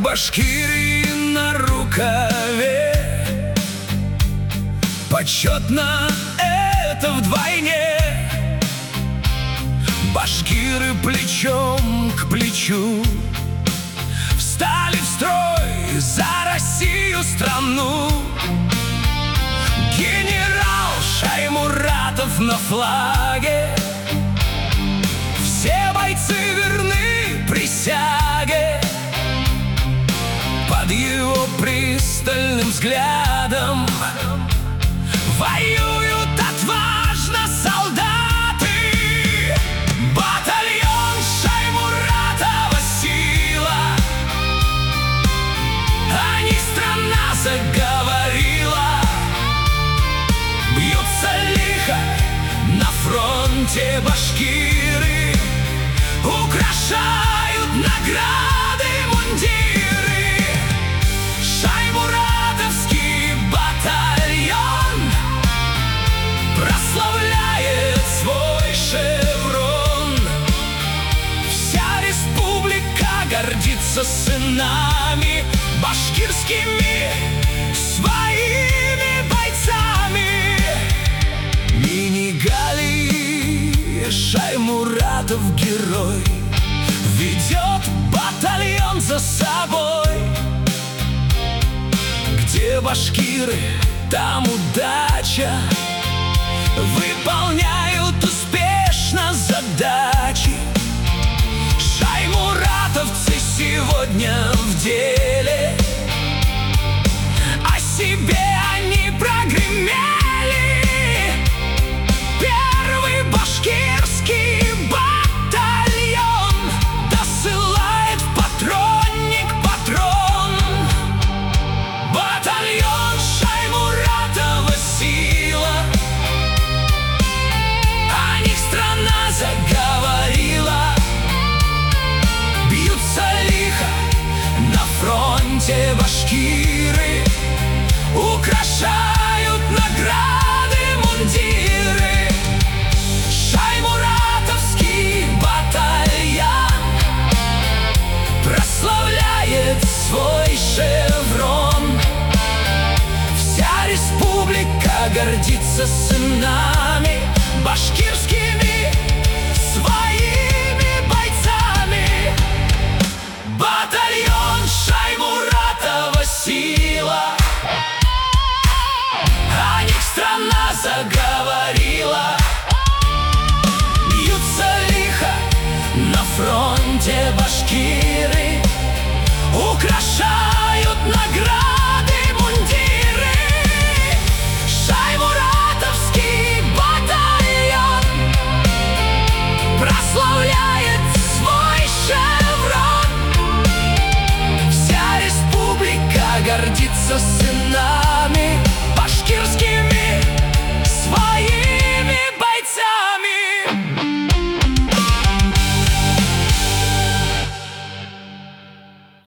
Башкирии на рукаве, почетно это вдвойне. Башкиры плечом к плечу встали в строй за Россию страну. Генерал Шаймуратов на флаге, все бойцы верны присяге. Под его пристальным взглядом воюют отважно солдаты. Батальон Шаймуратова сила, о них страна заговорила. Бьются лихо на фронте башкиры, украшают награды мундиры. Шаймуратовский батальон прославляет свой шеврон. Вся республика гордится сынами башкирскими, своими бойцами. Минигалии Шаймуратов герой ведет батальон за собой. Где башкиры, там удача, выполняют успешно задачи. Шаймуратовцы сегодня в деле, о себе они прогремели. Первый башкирский батальон досылает в патронник патрон. Батальон Шаймуратова сила, о них страна заговорила. Бьются лихо на фронте башкиры, украшают награды мундиры. Шаймуратовский батальон прославляет свой шеврон. Вся республика гордится сынами башкирскими, своими бойцами. Батальон Шаймуратова сила, о них страна заговорила. Бьются лихо на фронте башкиры, украшают награды мундиры. Шаймуратовский батальон прославляет свой шеврон. Вся республика гордится сынами